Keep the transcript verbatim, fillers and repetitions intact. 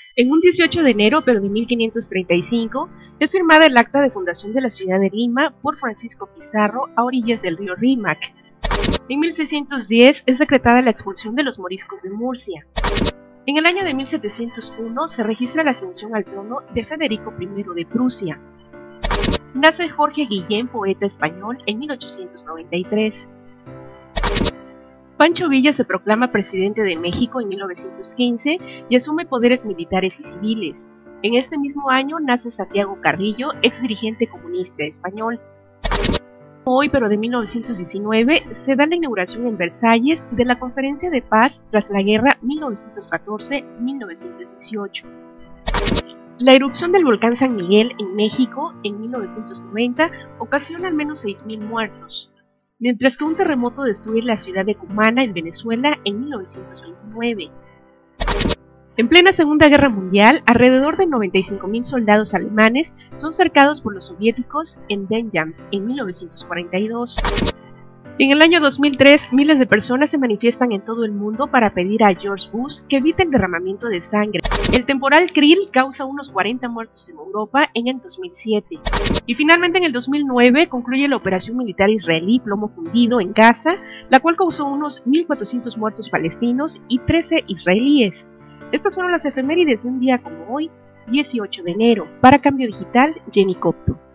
En un dieciocho de enero, pero de mil quinientos treinta y cinco, es firmada el acta de fundación de la ciudad de Lima por Francisco Pizarro a orillas del río Rímac. En mil seiscientos diez es decretada la expulsión de los moriscos de Murcia. En el año de mil setecientos uno se registra la ascensión al trono de Federico primero de Prusia. Nace Jorge Guillén, poeta español, en mil ochocientos noventa y tres. Pancho Villa se proclama presidente de México en mil novecientos quince y asume poderes militares y civiles. En este mismo año nace Santiago Carrillo, ex dirigente comunista español. Hoy, pero de mil novecientos diecinueve, se da la inauguración en Versalles de la Conferencia de Paz tras la Guerra mil novecientos catorce a mil novecientos dieciocho. La erupción del volcán San Miguel en México en mil novecientos noventa ocasiona al menos seis mil muertos, mientras que un terremoto destruye la ciudad de Cumana en Venezuela en mil novecientos veintinueve. En plena Segunda Guerra Mundial, alrededor de noventa y cinco mil soldados alemanes son cercados por los soviéticos en Denjam en mil novecientos cuarenta y dos. En el año dos mil tres, miles de personas se manifiestan en todo el mundo para pedir a George Bush que evite el derramamiento de sangre. El temporal Krill causa unos cuarenta muertos en Europa en el dos mil siete. Y finalmente en el dos mil nueve concluye la operación militar israelí Plomo Fundido en Gaza, la cual causó unos mil cuatrocientos muertos palestinos y trece israelíes. Estas fueron las efemérides de un día como hoy, dieciocho de enero. Para Cambio Digital, Jenny Copto.